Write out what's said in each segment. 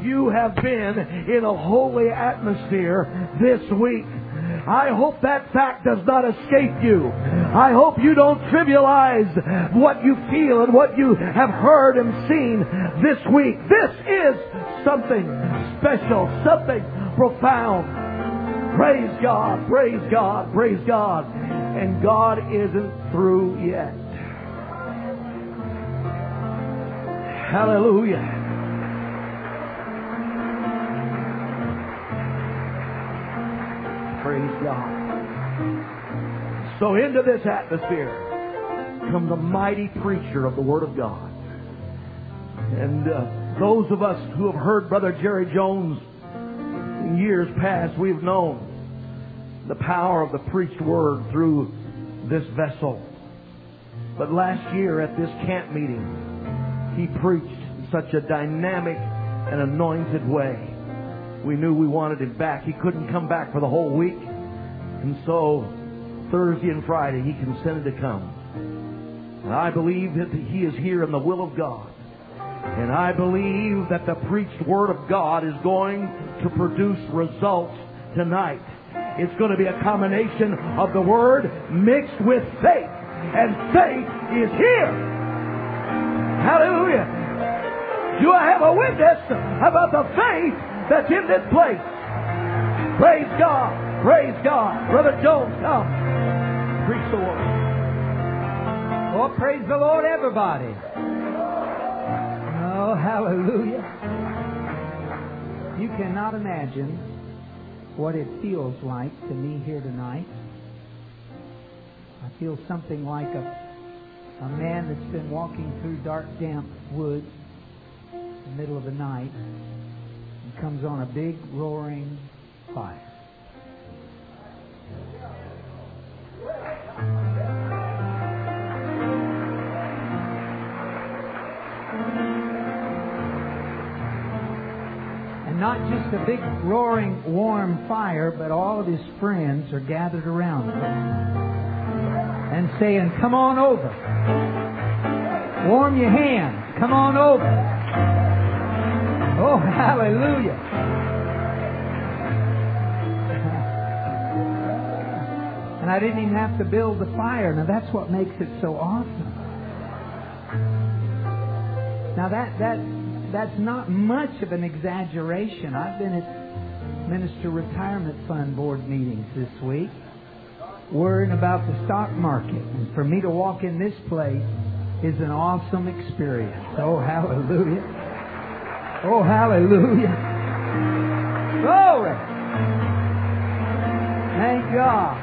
you have been in a holy atmosphere this week. I hope that fact does not escape you. I hope you don't trivialize what you feel and what you have heard and seen this week. This is something special, something profound. Praise God, praise God, praise God. And God isn't through yet. Hallelujah. Praise God. So into this atmosphere come the mighty preacher of the Word of God. And those of us who have heard Brother Jerry Jones in years past, we've known the power of the preached Word through this vessel. But last year at this camp meeting, he preached in such a dynamic and anointed way. We knew we wanted him back. He couldn't come back for the whole week. And so Thursday and Friday he consented to come. And I believe that he is here in the will of God. And I believe that the preached Word of God is going to produce results tonight. It's going to be a combination of the Word mixed with faith. And faith is here. Hallelujah. Do I have a witness about the faith that's in this place? Praise God. Praise God. Brother Jones, come. Preach the Word. Oh, praise the Lord, everybody. Oh, hallelujah. You cannot imagine what it feels like to me here tonight. I feel something like a man that's been walking through dark, damp woods in the middle of the night and comes on a big, roaring fire. And not just a big, roaring, warm fire, but all of his friends are gathered around him and saying, "Come on over. Warm your hands. Come on over." Oh, hallelujah. And I didn't even have to build the fire. Now that's what makes it so awesome. Now that's not much of an exaggeration. I've been at Minister Retirement Fund board meetings this week, worrying about the stock market. And for me to walk in this place is an awesome experience. Oh, hallelujah. Oh, hallelujah. Glory. Thank God.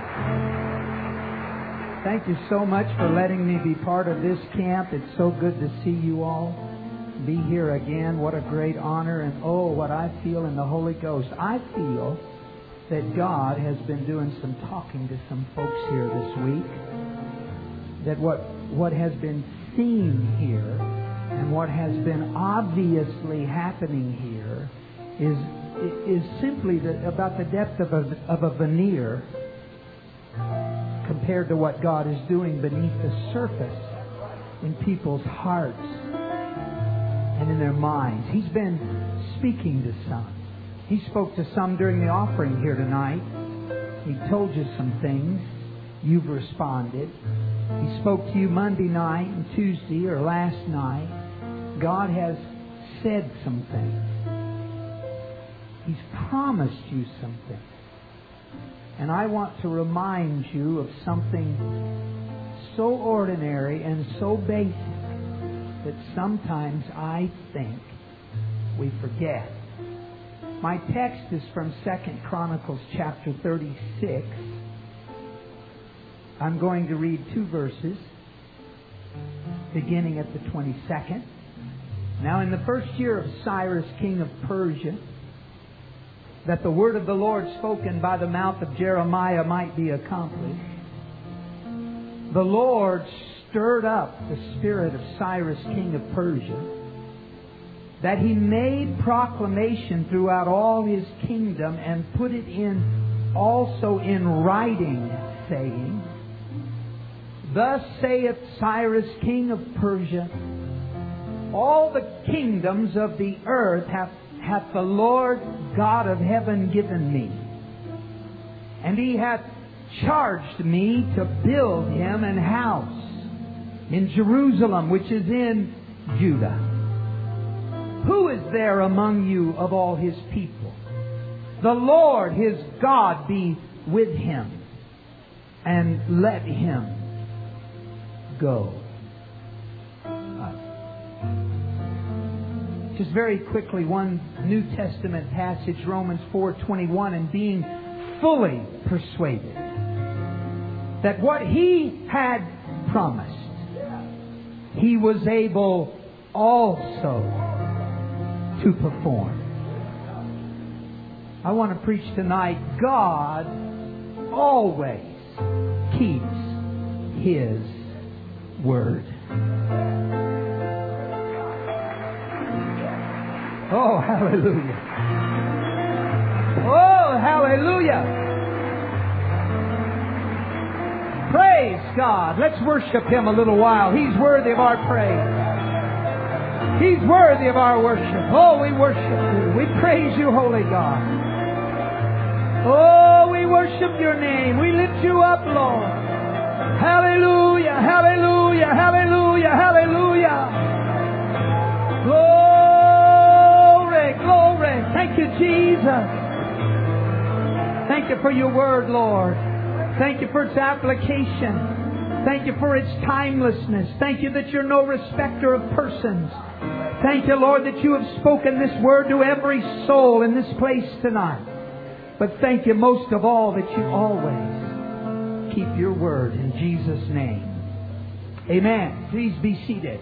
Thank you so much for letting me be part of this camp. It's so good to see you all. Be here again. What a great honor. And oh, what I feel in the Holy Ghost. I feel that God has been doing some talking to some folks here this week. That what has been seen here and what has been obviously happening here is simply about the depth of a veneer compared to what God is doing beneath the surface in people's hearts and in their minds. He's been speaking to some. He spoke to some during the offering here tonight. He told you some things. You've responded. He spoke to you Monday night and Tuesday or last night. God has said some things. He's promised you something. And I want to remind you of something so ordinary and so basic that sometimes I think we forget. My text is from 2 Chronicles chapter 36. I'm going to read 2 verses, beginning at the 22nd. Now in the first year of Cyrus, king of Persia, that the word of the Lord spoken by the mouth of Jeremiah might be accomplished, the Lord stirred up the spirit of Cyrus, king of Persia, that he made proclamation throughout all his kingdom and put it in also in writing, saying, "Thus saith Cyrus, king of Persia, all the kingdoms of the earth have hath the Lord God of heaven given me. And He hath charged me to build Him an house in Jerusalem, which is in Judah. Who is there among you of all His people? The Lord His God be with him, and let him go. Just very quickly, one New Testament passage, Romans 4:21, and being fully persuaded that what He had promised, He was able also to perform. I want to preach tonight, God always keeps His word. Oh, hallelujah. Oh, hallelujah. Praise God. Let's worship Him a little while. He's worthy of our praise. He's worthy of our worship. Oh, we worship You. We praise You, Holy God. Oh, we worship Your name. We lift You up, Lord. Hallelujah, hallelujah, hallelujah, hallelujah. Glory, glory. Thank You, Jesus. Thank You for Your word, Lord. Thank You for its application. Thank You for its timelessness. Thank You that You're no respecter of persons. Thank You, Lord, that You have spoken this word to every soul in this place tonight. But thank You most of all that You always keep Your word in Jesus' name. Amen. Please be seated.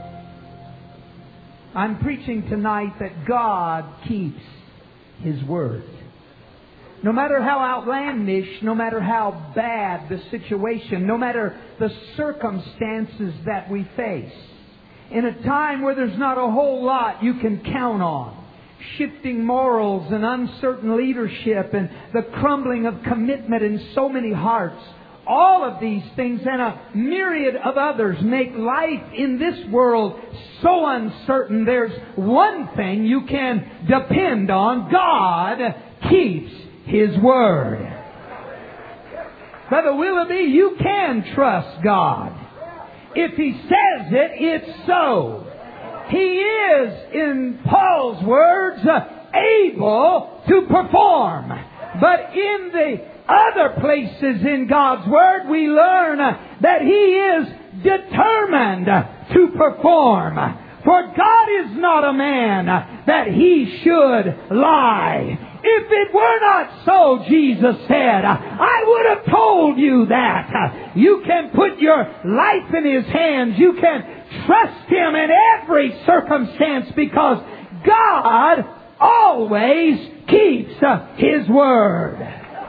I'm preaching tonight that God keeps His word. No matter how outlandish, no matter how bad the situation, no matter the circumstances that we face, in a time where there's not a whole lot you can count on, shifting morals and uncertain leadership and the crumbling of commitment in so many hearts, all of these things and a myriad of others make life in this world so uncertain. There's one thing you can depend on. God keeps His word. Brother Willoughby, you can trust God. If He says it, it's so. He is, in Paul's words, able to perform. But in the other places in God's Word, we learn that He is determined to perform. For God is not a man that He should lie. If it were not so, Jesus said, I would have told you that. You can put your life in His hands. You can trust Him in every circumstance because God always keeps His word.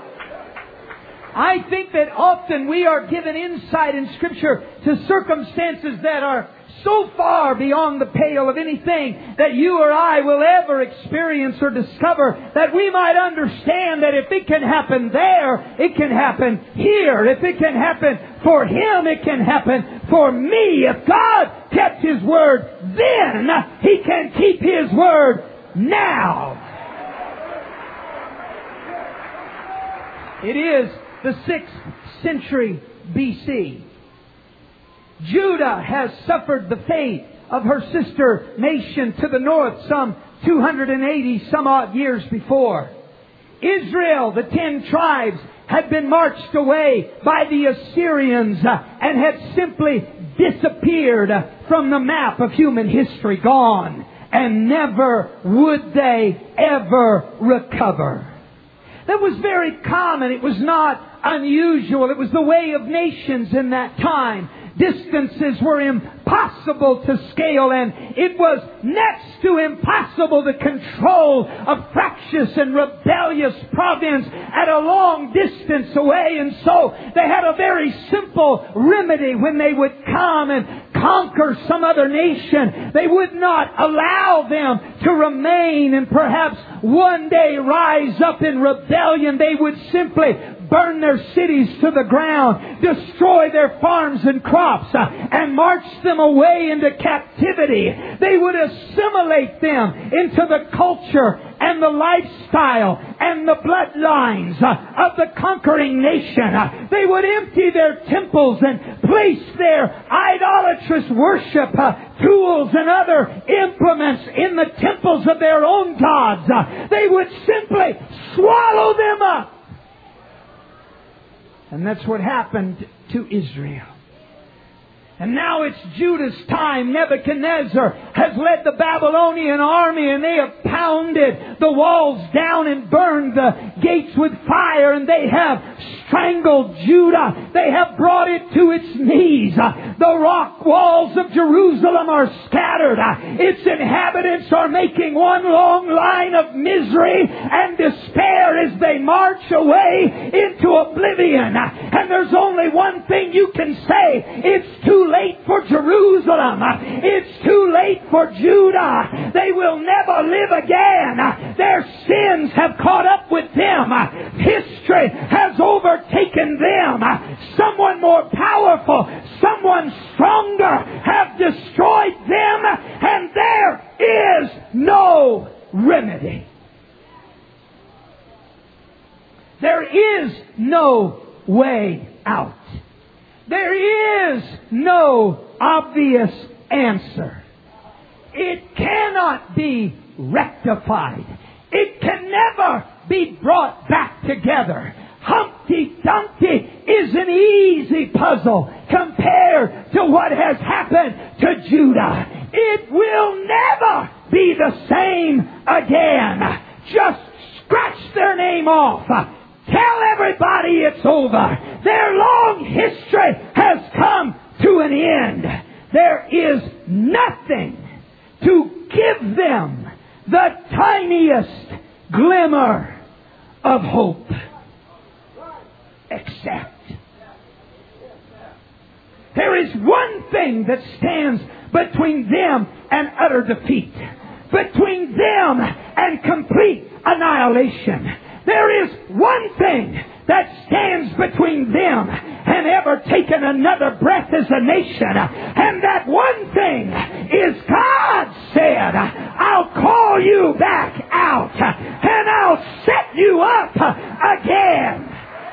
I think that often we are given insight in Scripture to circumstances that are so far beyond the pale of anything that you or I will ever experience or discover, that we might understand that if it can happen there, it can happen here. If it can happen for him, it can happen for me. If God kept His word then, He can keep His word now. It is the 6th century BC. Judah has suffered the fate of her sister nation to the north some 280 some odd years before. Israel, the 10 tribes, had been marched away by the Assyrians and had simply disappeared from the map of human history, gone, and never would they ever recover. That was very common. It was not unusual. It was the way of nations in that time. Distances were impossible to scale, and it was next to impossible to control a fractious and rebellious province at a long distance away. And so they had a very simple remedy when they would come and conquer some other nation. They would not allow them to remain and perhaps one day rise up in rebellion. They would simply burn their cities to the ground, destroy their farms and crops, and march them away into captivity. They would assimilate them into the culture and the lifestyle and the bloodlines of the conquering nation. They would empty their temples and place their idolatrous worship tools and other implements in the temples of their own gods. They would simply swallow them up. And that's what happened to Israel. And now it's Judah's time. Nebuchadnezzar has led the Babylonian army, and they have pounded the walls down and burned the gates with fire, and they have strangled Judah. They have brought it to its knees. The rock walls of Jerusalem are scattered. Its inhabitants are making one long line of misery and despair as they march away into oblivion. And there's only one thing you can say. It's too late for Jerusalem. It's too late for Judah. They will never live again. Their sins have caught up with them. History has overtaken them. Someone more powerful, someone stronger have destroyed them, and there is no remedy. There is no way out. There is no obvious answer. It cannot be rectified. It can never be brought back together. Humpty Dumpty is an easy puzzle compared to what has happened to Judah. It will never be the same again. Just scratch their name off. Tell everybody it's over. Their long history has come to an end. There is nothing to give them the tiniest glimmer of hope except there is one thing that stands between them and utter defeat, between them and complete annihilation. There is one thing that stands between them and ever taking another breath as a nation. And that one thing is God said, I'll call you back out and I'll set you up again.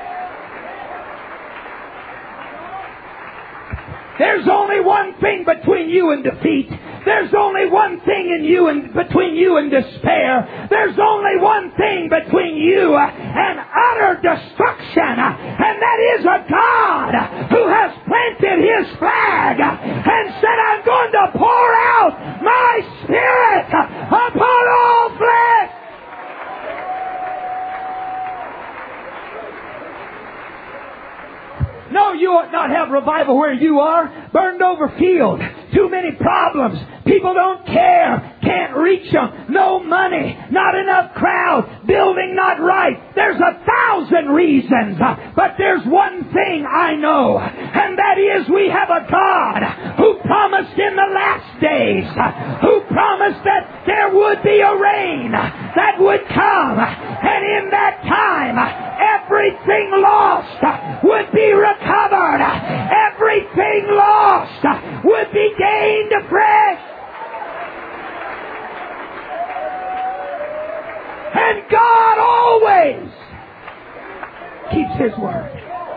There's only one thing between you and defeat. There's only one thing between you and despair. There's only one thing between you and utter destruction. And that is a God who has planted His flag and said, I'm going to pour out my Spirit upon all flesh. No, you ought not have revival where you are. Burned over field. Too many problems. People don't care. Can't reach them. No money. Not enough crowd. Building not right. There's 1,000 reasons. But there's one thing I know. And that is we have a God who promised in the last days. Who promised that there would be a rain that would come. And in that time, everything lost would be recovered. Everything lost would be gained afresh. And God always keeps His word.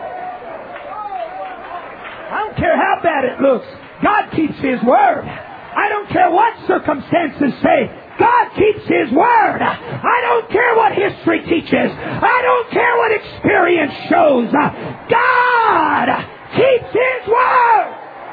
I don't care how bad it looks. God keeps His word. I don't care what circumstances say. God keeps His word. I don't care what history teaches. I don't care what experience shows. God keeps His word.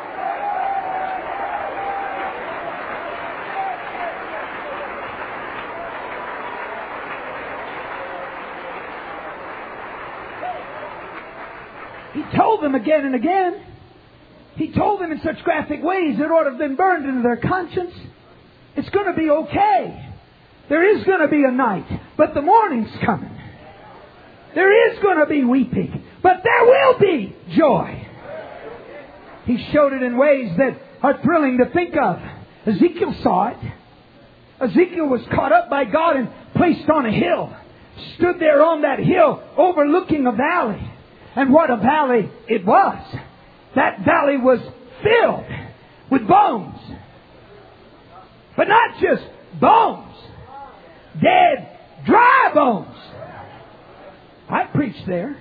He told them again and again. He told them in such graphic ways it ought to have been burned into their conscience. It's going to be okay. There is going to be a night, but the morning's coming. There is going to be weeping, but there will be joy. He showed it in ways that are thrilling to think of. Ezekiel saw it. Ezekiel was caught up by God and placed on a hill. stood there on that hill overlooking a valley. And what a valley it was. That valley was filled with bones. But not just bones. Dead, dry bones. I preached there.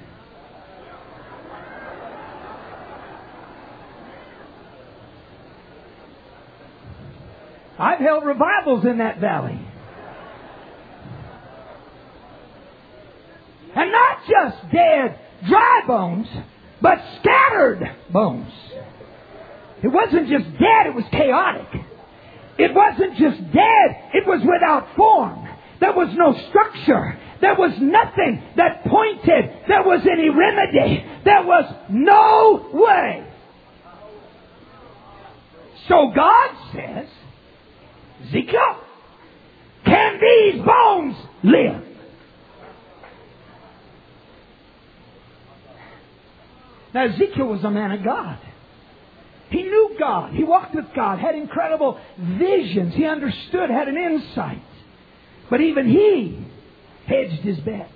I've held revivals in that valley. And not just dead, dry bones, but scattered bones. It wasn't just dead, it was chaotic. It wasn't just dead, it was without form. There was no structure. There was nothing that pointed there was any remedy. There was no way. So God says, Ezekiel, can these bones live? Now Ezekiel was a man of God. He knew God. He walked with God, had incredible visions. He understood, had an insight. But even he hedged his bet.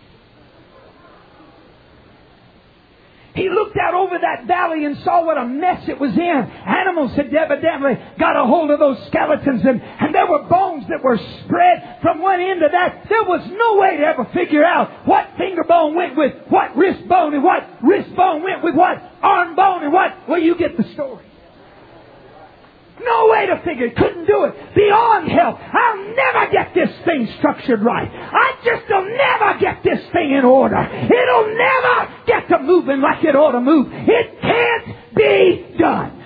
He looked out over that valley and saw what a mess it was in. Animals had evidently got a hold of those skeletons, and there were bones that were spread from one end to that. There was no way to ever figure out what finger bone went with what wrist bone, and what wrist bone went with what arm bone, and what... Well, you get the story. No way to figure it. Couldn't do it. Beyond help. I'll never get this thing structured right. I just will never get this thing in order. It'll never get to moving like it ought to move. It can't be done.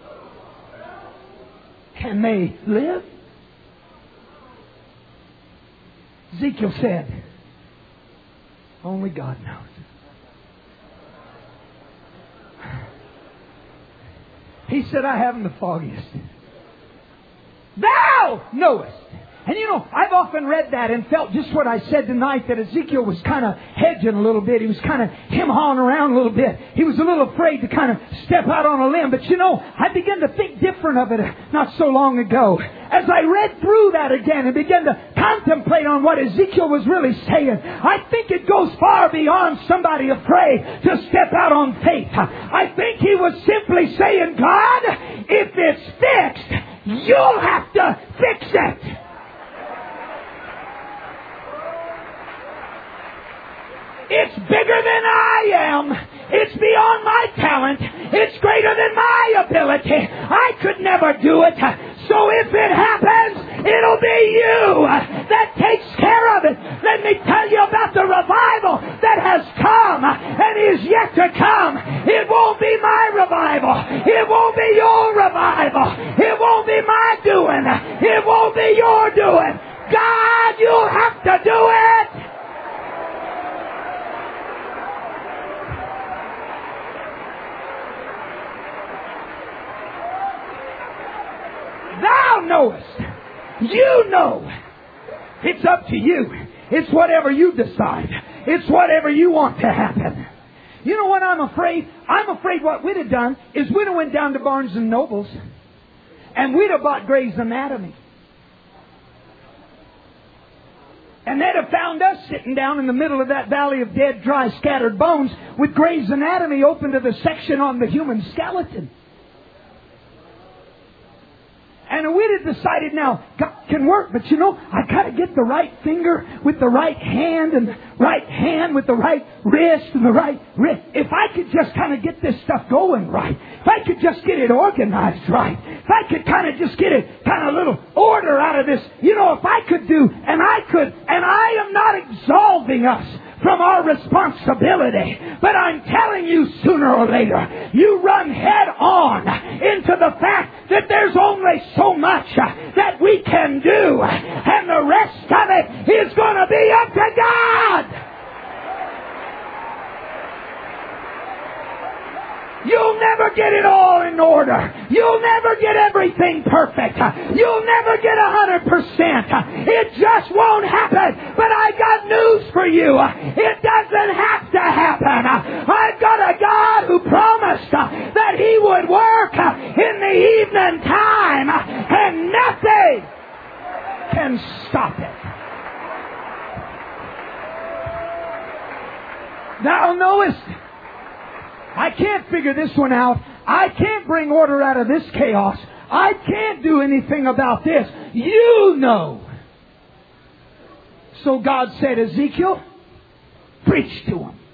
Can they live? Ezekiel said, only God knows. He said, I haven't the foggiest. Thou knowest. And you know, I've often read that and felt just what I said tonight, that Ezekiel was kind of hedging a little bit. He was kind of hem-hawing around a little bit. He was a little afraid to kind of step out on a limb. But you know, I began to think different of it not so long ago. As I read through that again and began to contemplate on what Ezekiel was really saying, I think it goes far beyond somebody afraid to step out on faith. I think he was simply saying, God, if it's fixed, you'll have to fix it. It's bigger than I am. It's beyond my talent. It's greater than my ability. I could never do it. So if it happens, it'll be you that takes care of it. Let me tell you about the revival that has come and is yet to come. It won't be my revival. It won't be your revival. It won't be my doing. It won't be your doing. God, you'll have to do it. Thou knowest. You know. It's up to you. It's whatever you decide. It's whatever you want to happen. You know what I'm afraid? I'm afraid what we'd have done is we'd have went down to Barnes and Nobles and we'd have bought Gray's Anatomy. And they'd have found us sitting down in the middle of that valley of dead, dry, scattered bones with Gray's Anatomy open to the section on the human skeleton. And we'd have decided now, God can work, but you know, I got to get the right finger with the right hand and the right hand with the right wrist and the right wrist. If I could just kind of get this stuff going right, if I could just get it organized right, if I could kind of just get it kind of a little order out of this, you know, if I could do, and I am not absolving us from our responsibility. But I'm telling you, sooner or later, you run head on into the fact that there's only so much that we can do, and the rest of it is going to be up to God. You'll never get it all in order. You'll never get everything perfect. You'll never get 100%. It just won't happen. But I got news for you. It doesn't have to happen. I've got a God who promised that He would work in the evening time, and nothing can stop it. Thou knowest. I can't figure this one out. I can't bring order out of this chaos. I can't do anything about this. You know. So God said, Ezekiel, preach to him.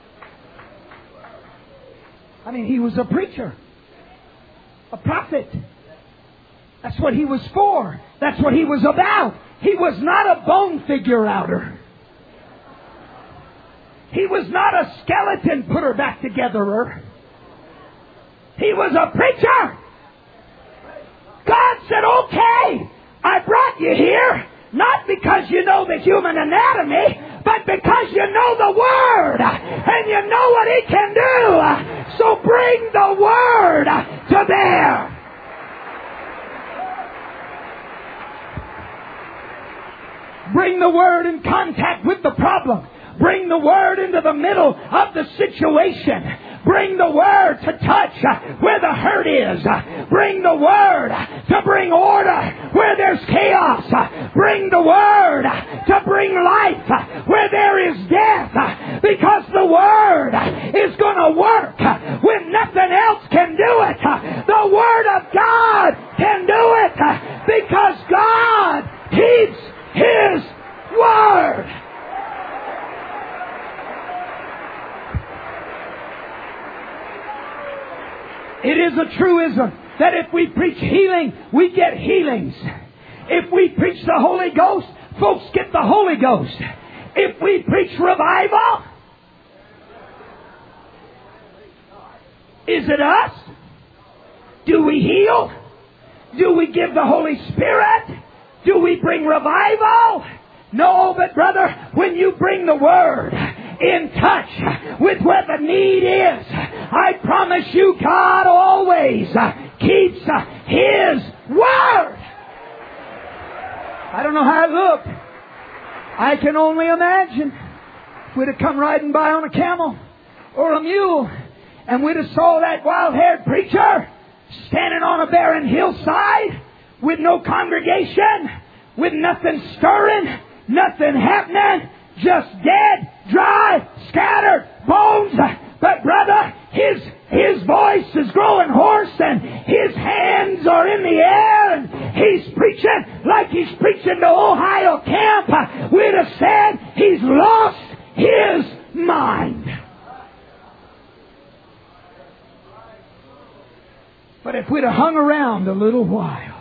I mean, he was a preacher. A prophet. That's what he was for. That's what he was about. He was not a bone figure outer. He was not a skeleton putter back togetherer. He was a preacher. God said, okay, I brought you here, not because you know the human anatomy, but because you know the Word, and you know what He can do. So bring the Word to bear. Bring the Word in contact with the problem. Bring the Word into the middle of the situation. Bring the Word to touch where the hurt is. Bring the Word to bring order where there's chaos. Bring the Word to bring life where there is death. Because the Word is going to work when nothing else can do it. The Word of God can do it because God keeps His Word. It is a truism that if we preach healing, we get healings. If we preach the Holy Ghost, folks get the Holy Ghost. If we preach revival, is it us? Do we heal? Do we give the Holy Spirit? Do we bring revival? No, but brother, when you bring the Word in touch with where the need is, I promise you God always keeps His Word. I don't know how it looked. I can only imagine if we'd have come riding by on a camel or a mule and we'd have saw that wild-haired preacher standing on a barren hillside with no congregation, with nothing stirring, nothing happening, just dead, dry, scattered bones. But brother, his voice is growing hoarse and his hands are in the air and he's preaching like he's preaching to Ohio camp. We'd have said he's lost his mind. But if we'd have hung around a little while,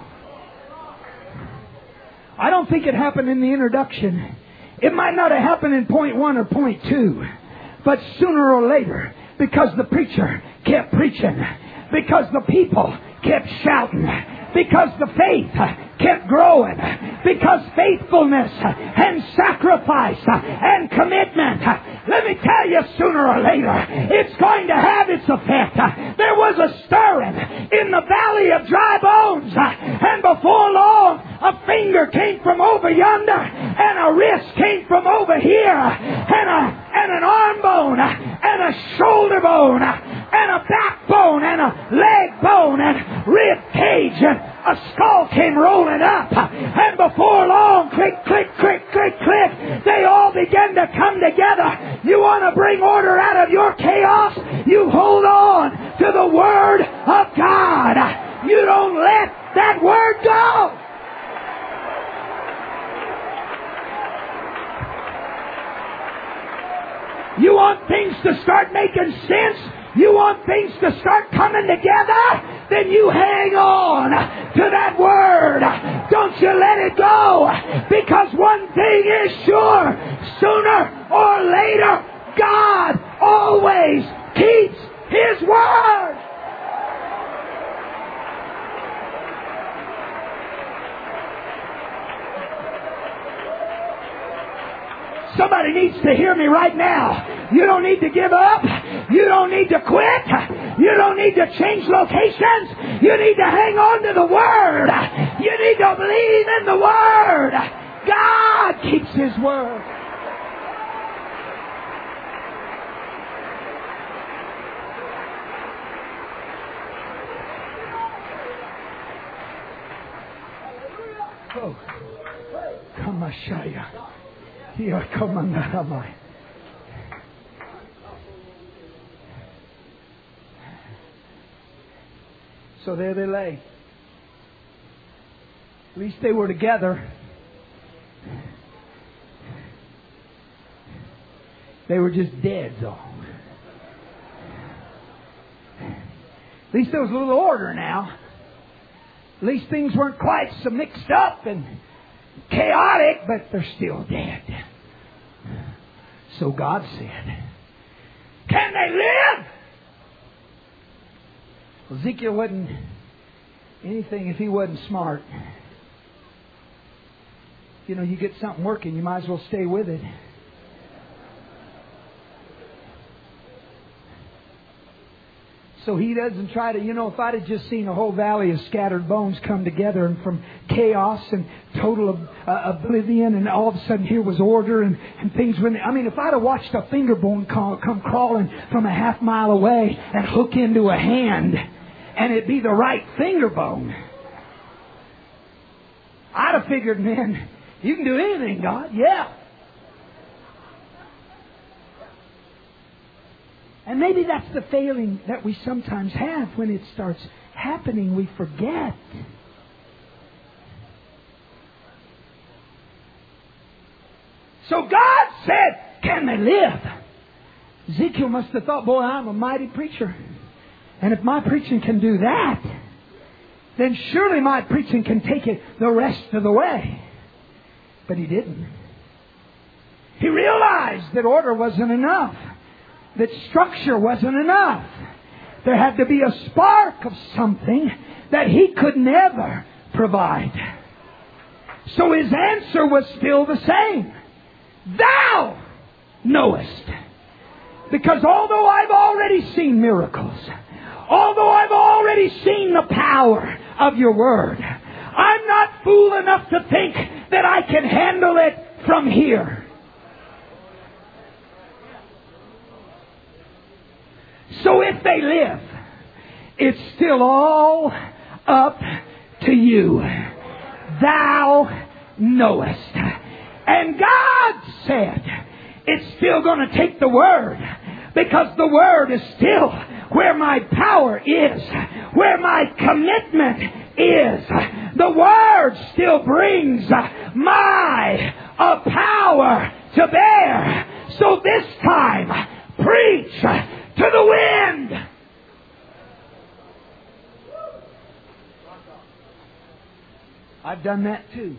I don't think it happened in the introduction. It might not have happened in point 1 or point 2. But sooner or later, because the preacher kept preaching, because the people kept shouting, because the faith kept growing, because faithfulness and sacrifice and commitment, let me tell you, sooner or later, it's going to have its effect. There was a stirring in the valley of dry bones, and before long, a finger came from over yonder, and a wrist came from over here, and an arm bone, and a shoulder bone, and a backbone, and a leg bone, and rib cage, and a skull came rolling up. And before long, click, click, click, click, click, they all began to come together. You want to bring order out of your chaos? You hold on to the Word of God. You don't let that Word go. You want things to start making sense? You want things to start coming together? Then you hang on to that Word. Don't you let it go. Because one thing is sure. Sooner or later, God always keeps His Word. Somebody needs to hear me right now. You don't need to give up. You don't need to quit. You don't need to change locations. You need to hang on to the Word. You need to believe in the Word. God keeps His Word. Oh, Kamashaya. So there they lay. At least they were together. They were just dead, though. At least there was a little order now. At least things weren't quite so mixed up and chaotic, but they're still dead. So God said, can they live? Well, Ezekiel wasn't anything if he wasn't smart. You know, you get something working, you might as well stay with it. So he doesn't try to, if I'd have just seen a whole valley of scattered bones come together and from chaos and total oblivion, and all of a sudden here was order and things went. I mean, if I'd have watched a finger bone come crawling from a half mile away and hook into a hand and it'd be the right finger bone, I'd have figured, man, you can do anything, God. Yeah. And maybe that's the failing that we sometimes have when it starts happening. We forget. So God said, can they live? Ezekiel must have thought, boy, I'm a mighty preacher. And if my preaching can do that, then surely my preaching can take it the rest of the way. But he didn't. He realized that order wasn't enough. That structure wasn't enough. There had to be a spark of something that he could never provide. So his answer was still the same. Thou knowest. Because although I've already seen miracles, although I've already seen the power of your word, I'm not fool enough to think that I can handle it from here. So if they live, it's still all up to you. Thou knowest. And God said, it's still going to take the Word, because the Word is still where my power is, where my commitment is. The Word still brings my power to bear. So this time, preach to the wind. I've done that too.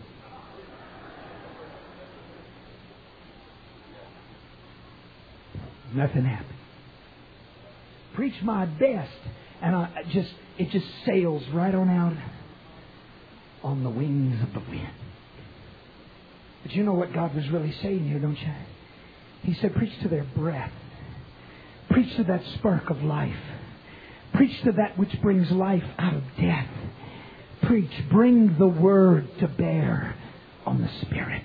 Nothing happened. Preach my best, and it just sails right on out on the wings of the wind. But you know what God was really saying here, don't you? He said, preach to their breath. Preach to that spark of life. Preach to that which brings life out of death. Preach. Bring the Word to bear on the Spirit.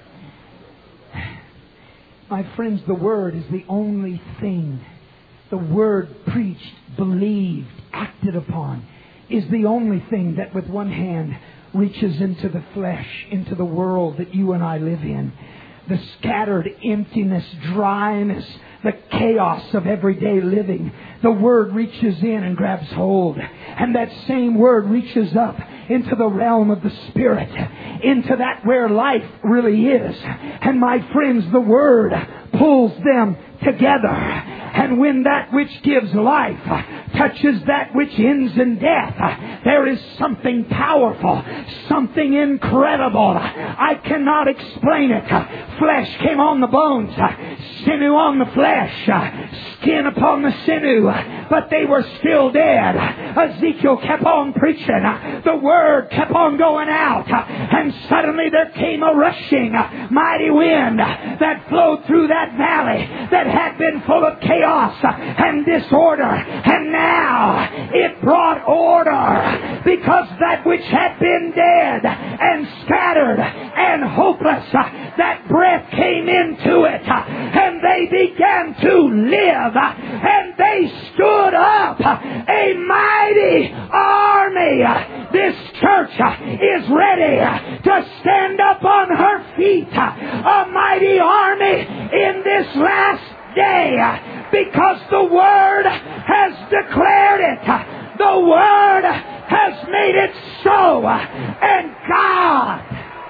My friends, the Word is the only thing. The Word preached, believed, acted upon is the only thing that with one hand reaches into the flesh, into the world that you and I live in. The scattered emptiness, dryness, the chaos of everyday living. The Word reaches in and grabs hold. And that same Word reaches up into the realm of the Spirit, into that where life really is. And my friends, the Word pulls them together. And when that which gives life touches that which ends in death, there is something powerful, something incredible. I cannot explain it. Flesh came on the bones, sinew on the flesh, skin upon the sinew, but they were still dead. Ezekiel kept on preaching. The Word kept on going out. And suddenly there came a rushing, mighty wind that flowed through that valley that had been full of chaos and disorder. And now it brought order, because that which had been dead and scattered and hopeless, that breath came into it, and they began to live, and they stood up a mighty army. This church is ready to stand up on her feet, a mighty army in this last day, because the Word has declared it. The Word has made it so. And God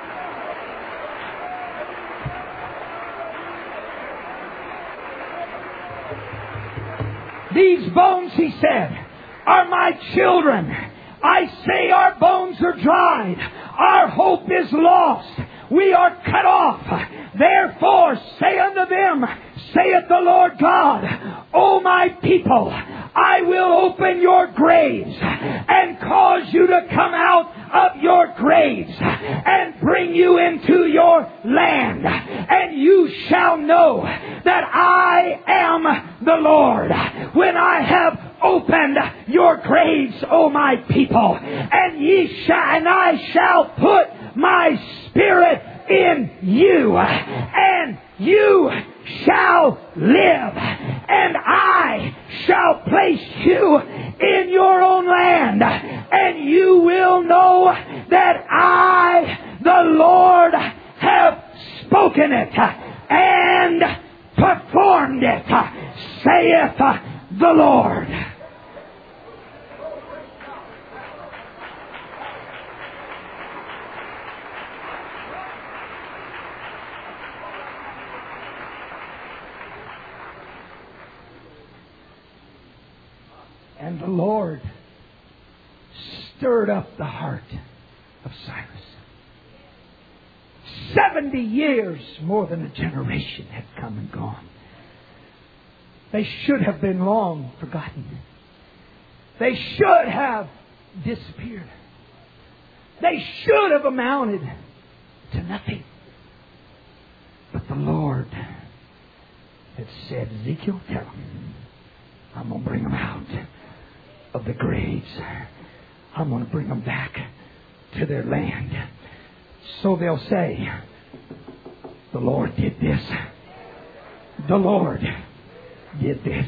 these bones, he said, are my children. I say our bones are dried. Our hope is lost. We are cut off. Therefore say unto them, saith the Lord God, O my people, I will open your graves and cause you to come out of your graves and bring you into your land. And you shall know that I am the Lord when I have opened your graves, O my people, and I shall put my Spirit in you, and you shall live, and I shall place you in your own land, and you will know that I, the Lord, have spoken it and performed it, saith the Lord. And the Lord stirred up the heart of Cyrus. 70 years, more than a generation, had come and gone. They should have been long forgotten. They should have disappeared. They should have amounted to nothing. But the Lord had said, Ezekiel, tell them, I'm going to bring them out of the graves. I'm going to bring them back to their land. So they'll say, the Lord did this. The Lord did this.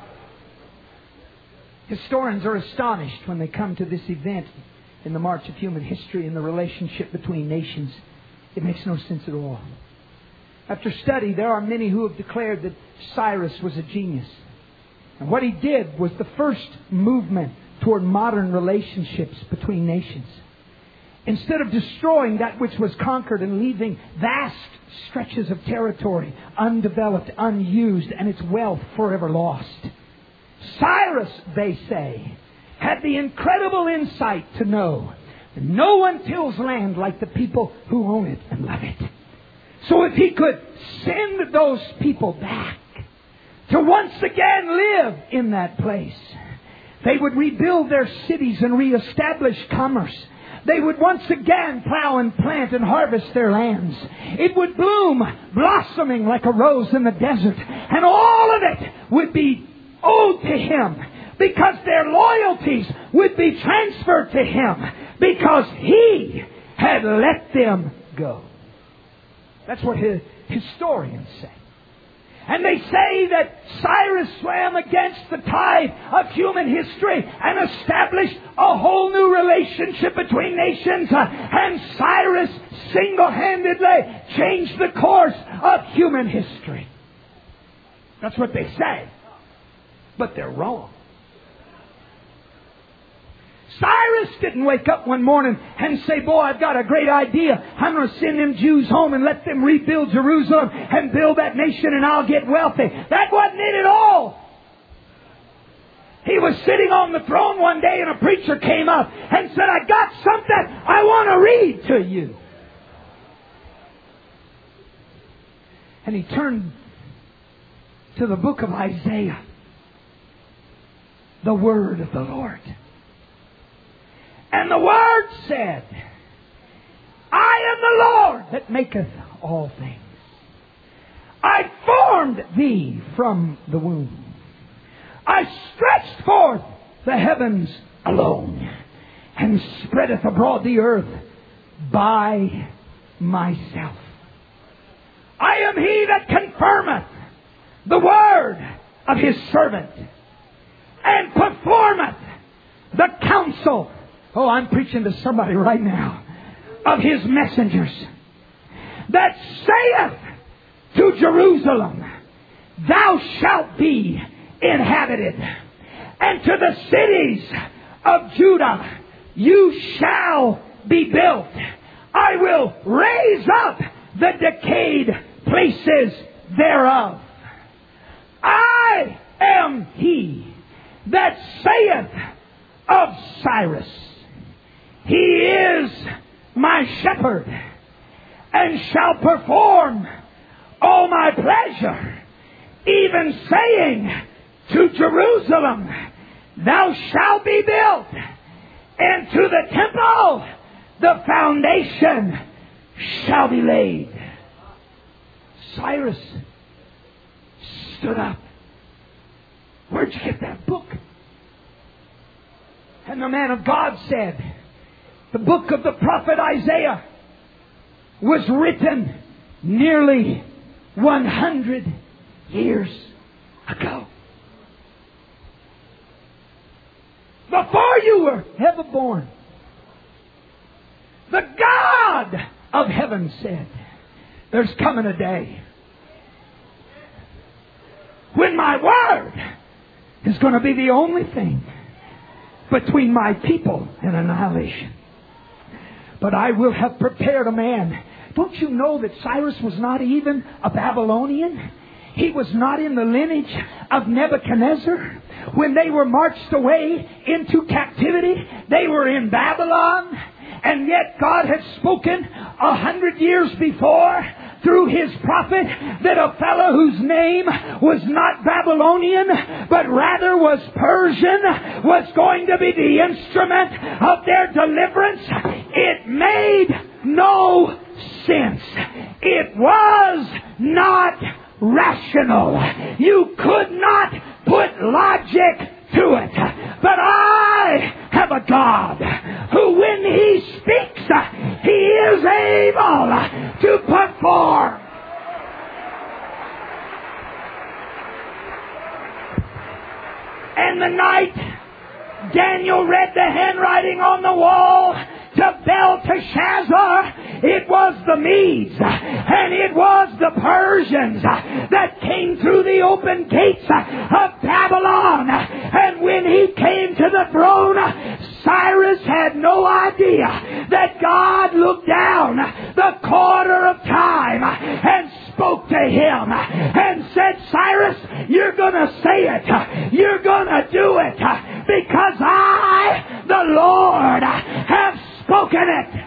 Historians are astonished when they come to this event in the march of human history and the relationship between nations. It makes no sense at all. After study, there are many who have declared that Cyrus was a genius. And what he did was the first movement toward modern relationships between nations. Instead of destroying that which was conquered and leaving vast stretches of territory undeveloped, unused, and its wealth forever lost, Cyrus, they say, had the incredible insight to know that no one tills land like the people who own it and love it. So if he could send those people back to once again live in that place, they would rebuild their cities and reestablish commerce. They would once again plow and plant and harvest their lands. It would bloom, blossoming like a rose in the desert. And all of it would be owed to him, because their loyalties would be transferred to him, because he had let them go. That's what historians say. And they say that Cyrus swam against the tide of human history and established a whole new relationship between nations. And Cyrus single-handedly changed the course of human history. That's what they say. But they're wrong. Cyrus didn't wake up one morning and say, boy, I've got a great idea. I'm going to send them Jews home and let them rebuild Jerusalem and build that nation and I'll get wealthy. That wasn't it at all. He was sitting on the throne one day and a preacher came up and said, I got something I want to read to you. And he turned to the book of Isaiah, the word of the Lord. And the Word said, I am the Lord that maketh all things. I formed thee from the womb. I stretched forth the heavens alone, and spreadeth abroad the earth by myself. I am he that confirmeth the word of his servant, and performeth the counsel. Oh, I'm preaching to somebody right now. Of his messengers. That saith to Jerusalem, thou shalt be inhabited. And to the cities of Judah, you shall be built. I will raise up the decayed places thereof. I am he that saith of Cyrus, He is my shepherd, and shall perform all my pleasure, even saying to Jerusalem, Thou shalt be built, and to the temple the foundation shall be laid. Cyrus stood up. Where'd you get that book? And the man of God said, the book of the prophet Isaiah was written nearly 100 years ago. Before you were ever born, the God of heaven said, there's coming a day when my word is going to be the only thing between my people and annihilation. But I will have prepared a man. Don't you know that Cyrus was not even a Babylonian? He was not in the lineage of Nebuchadnezzar. When they were marched away into captivity, they were in Babylon. And yet God had spoken 100 years before through His prophet that a fellow whose name was not Babylonian but rather was Persian was going to be the instrument of their deliverance. It made no sense. It was not rational. You could not put logic to it. But I have a God who, when He speaks, He is able to perform. And the night Daniel read the handwriting on the wall to Belteshazzar, it was the Medes and it was the Persians that came through the open gates of Babylon. And when he came to the throne, Cyrus had no idea that God looked down the corner of time and spoke to him and said, Cyrus, you're going to say it. You're going to do it because I, the Lord, have spoken it.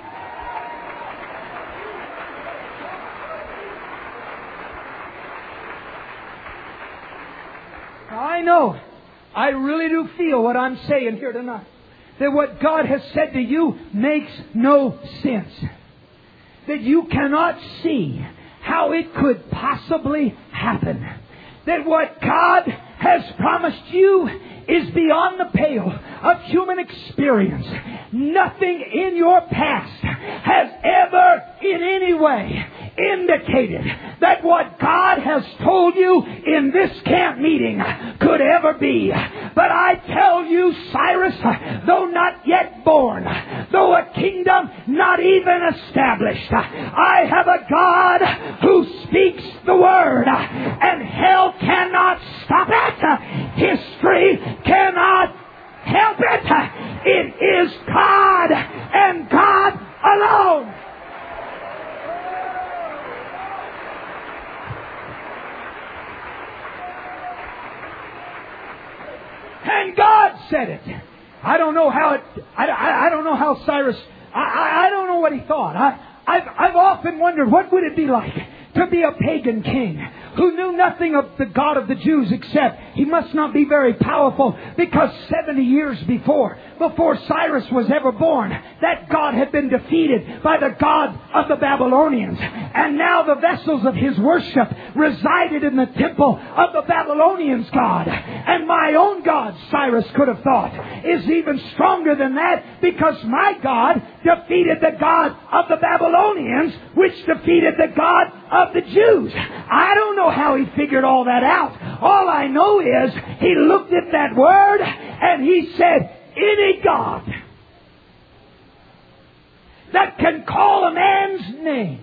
I know, I really do feel what I'm saying here tonight. That what God has said to you makes no sense. That you cannot see how it could possibly happen. That what God has promised you is beyond the pale of human experience. Nothing in your past has ever in any way indicated that what God has told you in this camp meeting could ever be. But I tell you, Cyrus, though not yet born, though a kingdom not even established, I have a God who speaks the word, and hell cannot stop it. History cannot help it. It is God and God alone. And God said it. I don't know how it. I don't know how Cyrus. I don't know what he thought. I've often wondered what would it be like to be a pagan king who knew nothing of the God of the Jews except he must not be very powerful, because 70 years before Cyrus was ever born, that God had been defeated by the God of the Babylonians. And now the vessels of his worship resided in the temple of the Babylonians' God. And my own God, Cyrus could have thought, is even stronger than that, because my God defeated the God of the Babylonians, which defeated the God of the Jews. I don't know how he figured all that out. All I know is he looked at that word and he said, any God that can call a man's name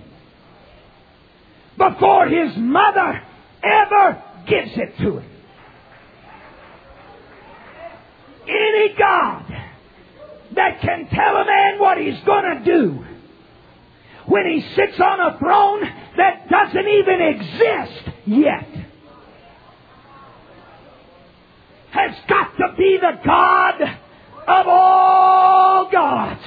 before his mother ever gives it to him. Any God that can tell a man what he's going to do when he sits on a throne that doesn't even exist yet has got to be the God of all gods.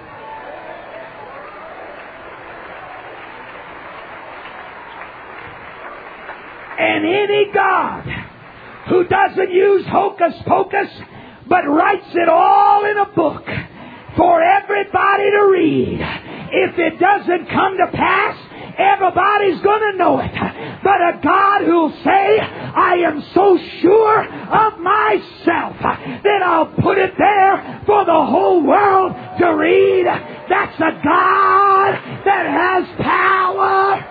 And any God who doesn't use hocus pocus but writes it all in a book for everybody to read, if it doesn't come to pass, everybody's going to know it. But a God who'll say, I am so sure of myself that I'll put it there for the whole world to read, that's a God that has power.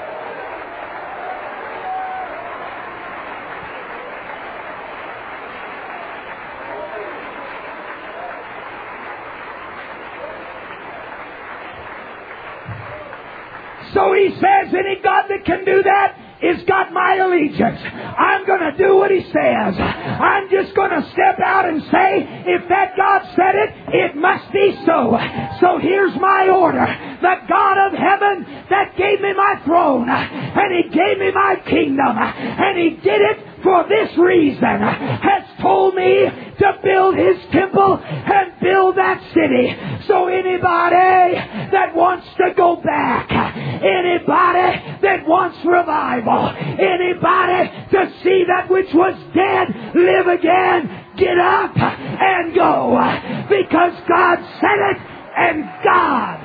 So he says, any God that can do that is got my allegiance. I'm going to do what he says. I'm just going to step out and say, if that God said it, it must be so. So here's my order. The God of heaven that gave me my throne, and he gave me my kingdom, and he did it for this reason, has told me to build his temple and build that city. So anybody that wants to go back, anybody that wants revival, anybody to see that which was dead live again, get up and go, because God said it, and God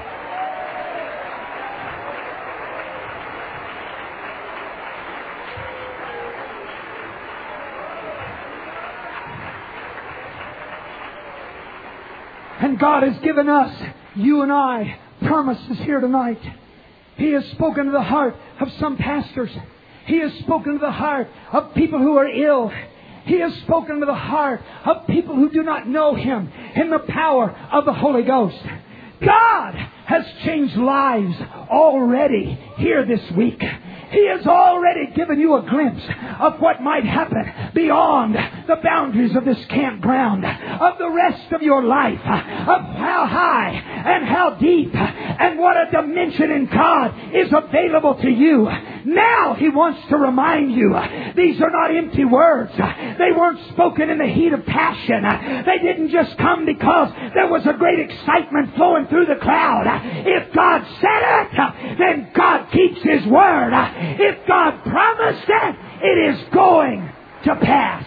has given us, you and I, promises here tonight. He has spoken to the heart of some pastors. He has spoken to the heart of people who are ill. He has spoken to the heart of people who do not know Him in the power of the Holy Ghost. God has changed lives already here this week. He has already given you a glimpse of what might happen beyond the boundaries of this campground, of the rest of your life, of how high and how deep and what a dimension in God is available to you. Now He wants to remind you, these are not empty words. They weren't spoken in the heat of passion. They didn't just come because there was a great excitement flowing through the crowd. If God said it, then God keeps His word. If God promised it, it is going to pass.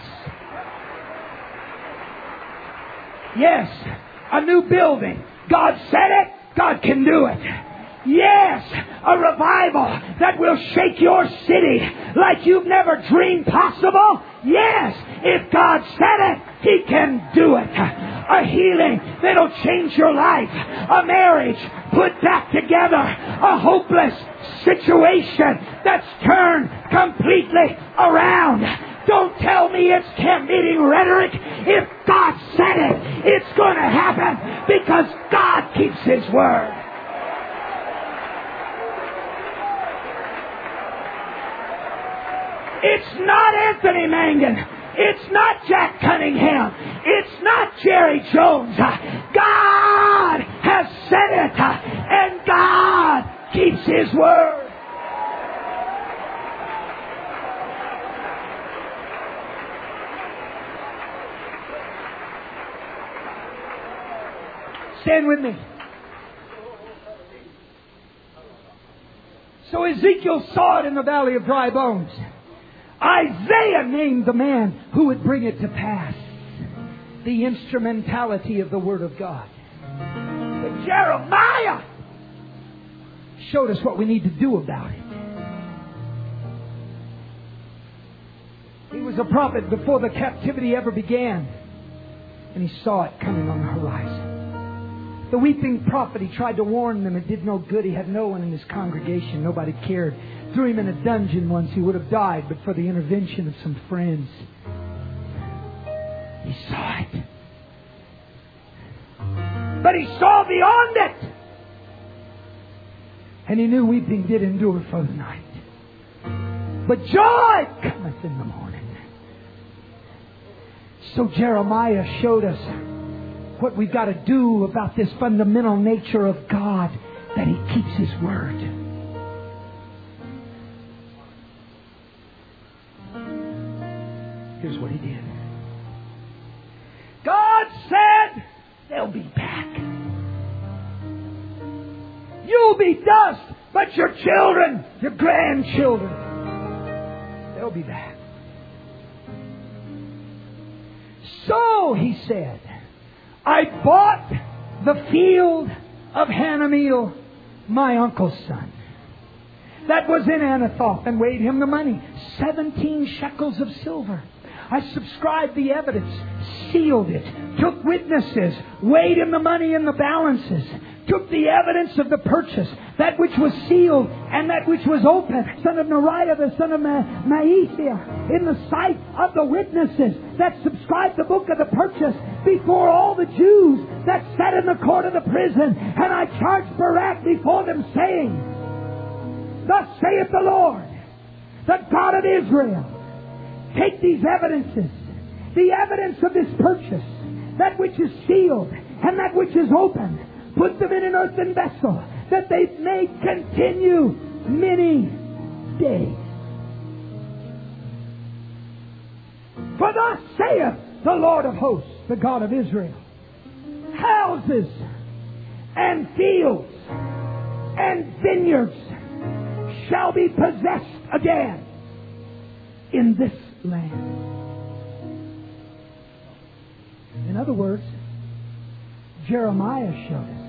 Yes, a new building. God said it, God can do it. Yes, a revival that will shake your city like you've never dreamed possible. Yes, if God said it, He can do it. A healing that'll change your life. A marriage put back together. A hopeless situation that's turned completely around. Don't tell me it's camp meeting rhetoric. If God said it, it's going to happen because God keeps His word. It's not Anthony Mangan. It's not Jack Cunningham. It's not Jerry Jones. God has said it, and God keeps His word. Stand with me. So Ezekiel saw it in the valley of dry bones. Isaiah named the man who would bring it to pass. The instrumentality of the Word of God. But Jeremiah showed us what we need to do about it. He was a prophet before the captivity ever began. And he saw it coming on the horizon. The weeping prophet, he tried to warn them. It did no good. He had no one in his congregation. Nobody cared. Threw him in a dungeon once. He would have died, but for the intervention of some friends. He saw it. But he saw beyond it. And he knew weeping did endure for the night. But joy cometh in the morning. So Jeremiah showed us what we've got to do about this fundamental nature of God, that He keeps His word. Here's what He did. God said, they'll be back. You'll be dust, but your children, your grandchildren, they'll be back. So, He said, I bought the field of Hanameel, my uncle's son, that was in Anathoth, and weighed him the money, 17 shekels of silver. I subscribed the evidence, sealed it, took witnesses, weighed him the money in the balances, took the evidence of the purchase, that which was sealed and that which was open, son of Neriah, the son of Maaseiah, in the sight of the witnesses that subscribed the book of the purchase before all the Jews that sat in the court of the prison. And I charged Barak before them, saying, Thus saith the Lord, the God of Israel, take these evidences, the evidence of this purchase, that which is sealed and that which is open, put them in an earthen vessel, that they may continue many days. For thus saith the Lord of hosts, the God of Israel, houses and fields and vineyards shall be possessed again in this land. In other words, Jeremiah showed us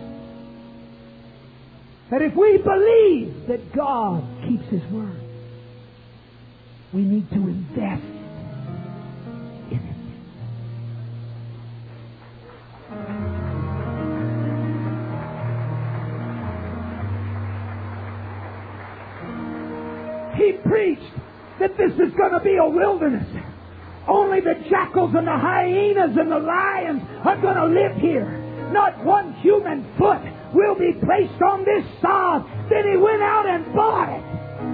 that if we believe that God keeps His word, we need to invest in it. He preached that this is going to be a wilderness. Only the jackals and the hyenas and the lions are going to live here. Not one human foot will be placed on this sod. Then He went out and bought it.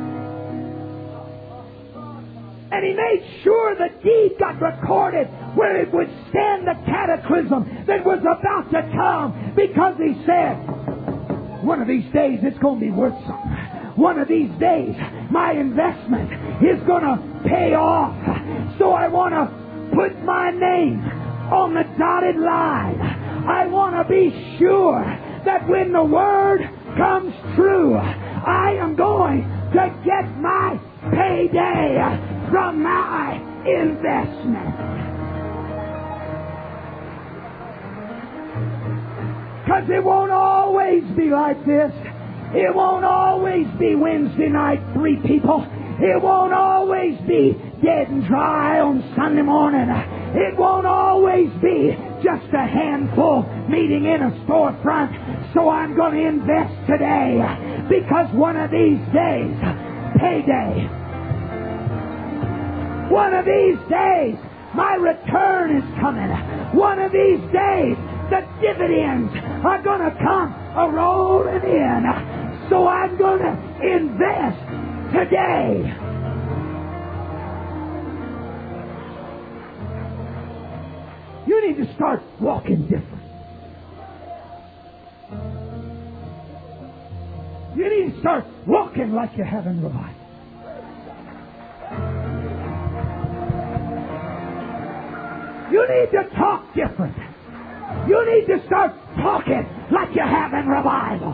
And He made sure the deed got recorded where it would stand the cataclysm that was about to come. Because He said, one of these days it's going to be worth something. One of these days my investment is going to pay off. So I want to put my name on the dotted line. I want to be sure that when the word comes true, I am going to get my payday from my investment. Because it won't always be like this. It won't always be Wednesday night, 3 people. It won't always be dead and dry on Sunday morning. It won't always be just a handful meeting in a storefront. So I'm going to invest today, because one of these days, payday. One of these days, my return is coming. One of these days, the dividends are going to come a-rolling in. So I'm going to invest today. You need to start walking different. You need to start walking like you're having revival. You need to talk different. You need to start talking like you're having revival.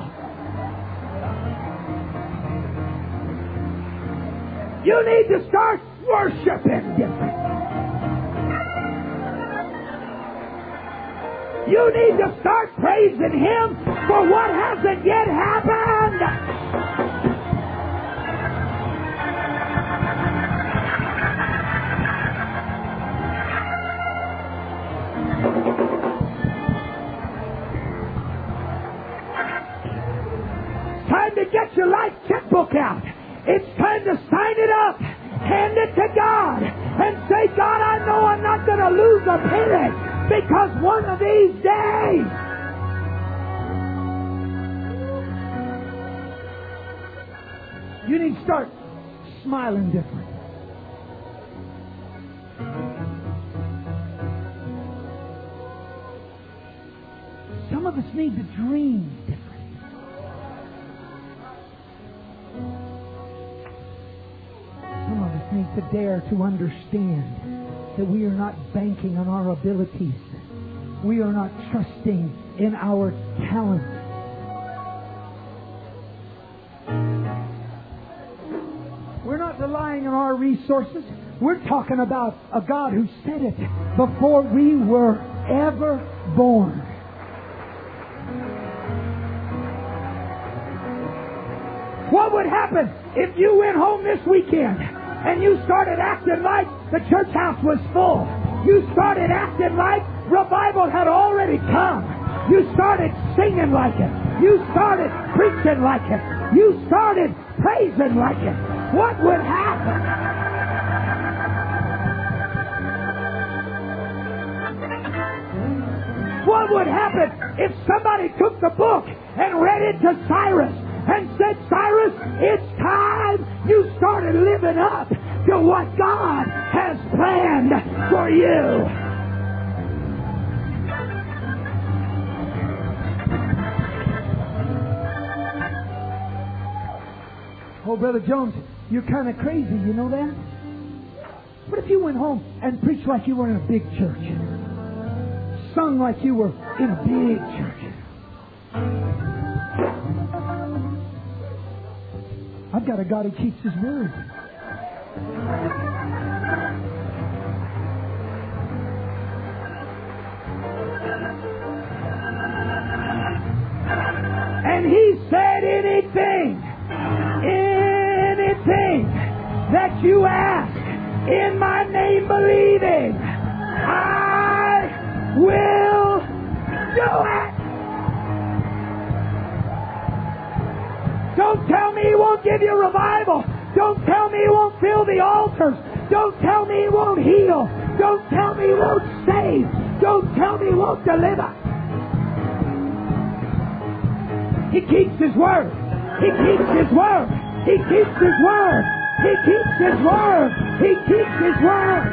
You need to start worshiping different. You need to start praising Him for what hasn't yet happened. Time to get your life checkbook out. It's time to sign it up, hand it to God, and say, God, I know I'm not going to lose a penny, because one of these days you need to start smiling different. of us need to dream different. Some of us need to dare to understand that we are not banking on our abilities. We are not trusting in our talent. We're not relying on our resources. We're talking about a God who said it before we were ever born. What would happen if you went home this weekend and you started acting like the church house was full? You started acting like revival had already come. You started singing like it. You started preaching like it. You started praising like it. What would happen? What would happen if somebody took the book and read it to Cyrus and said, Cyrus, it's time you started living up to what God has planned for you? Oh, Brother Jones, you're kind of crazy, you know that? What if you went home and preached like you were in a big church? Sung like you were in a big church? I've got a God who keeps His word. And He said anything that you ask in my name believing, I will do it. Don't tell me He won't give you revival. Don't tell me He won't fill the altars. Don't tell me He won't heal. Don't tell me He won't save. Don't tell me He won't deliver. He keeps His word. He keeps His word. He keeps His word. He keeps His word. He keeps His word.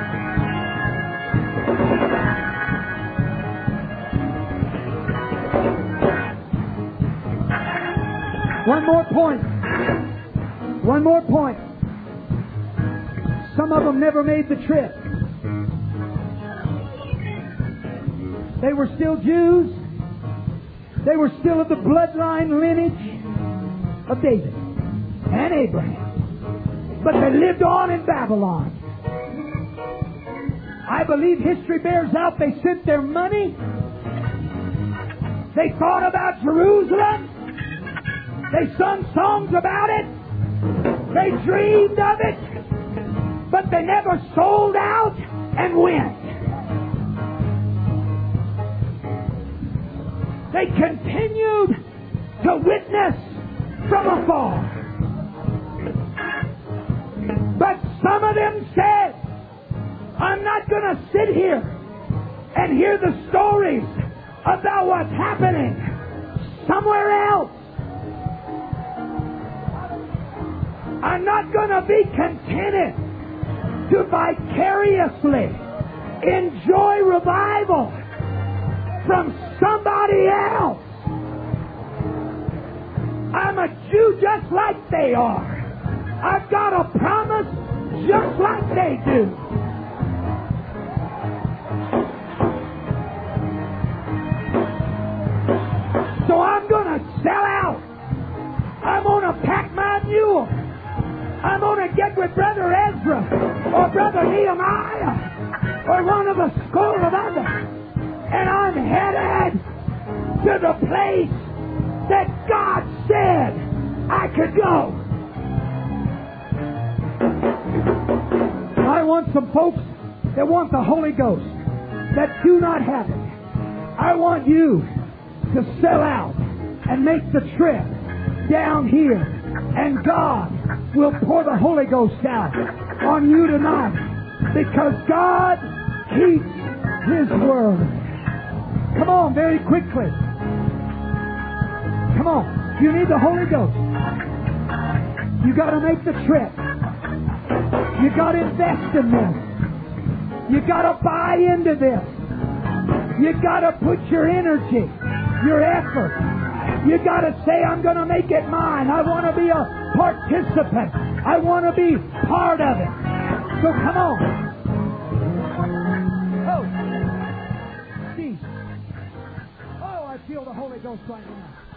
One more point. One more point. Some of them never made the trip. They were still Jews. They were still of the bloodline lineage of David and Abraham. But they lived on in Babylon. I believe history bears out they sent their money. They thought about Jerusalem. They sung songs about it. They dreamed of it. But they never sold out and went. They continued to witness from afar. But some of them said, I'm not going to sit here and hear the stories about what's happening somewhere else. I'm not going to be contented to vicariously enjoy revival from somebody else. I'm a Jew just like they are. I've got a promise just like they do. So I'm going to sell out. I'm going to pack my mule. I'm going to get with Brother Ezra or Brother Nehemiah or one of a score of others. And I'm headed to the place that God said I could go. I want some folks that want the Holy Ghost that do not have it. I want you to sell out and make the trip down here, and God will pour the Holy Ghost out on you tonight, because God keeps His word. Come on, very quickly. Come on. You need the Holy Ghost. You got to make the trip. You got to invest in this. You got to buy into this. You got to put your energy your effort. You got to say, I'm going to make it mine. I want to be a participant. I want to be part of it. So come on. Oh, Jesus. Oh, I feel the Holy Ghost right now.